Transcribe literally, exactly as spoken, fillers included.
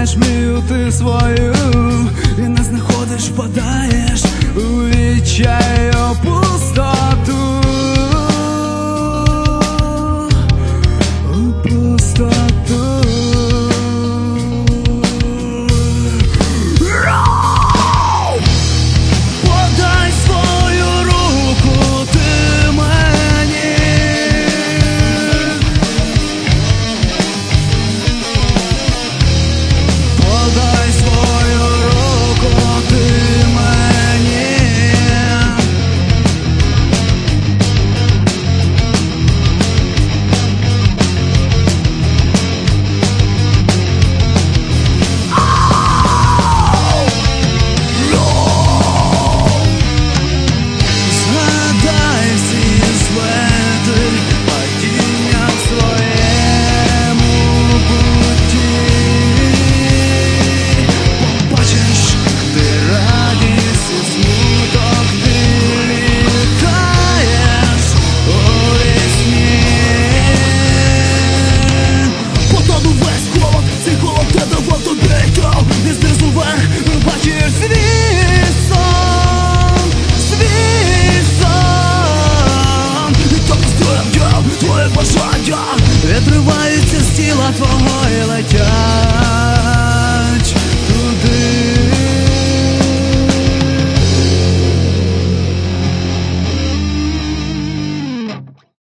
шукаєш мрію ти свою і не знаходиш, впадаєш у відчай, у пустоту, у пустоту. Подай свою руку ти мені, подай свою руку ти мені. Згадай всі злети, падіння в своєму путі. Побачиш ти радість і смуток, ти літаєш у вісні. Потону весь холод, цей холод не давав тобі його. І знизу вверх бачиш свій сон, свій сон. І так строєм твоє бажання відриваються з тіла твого і летять.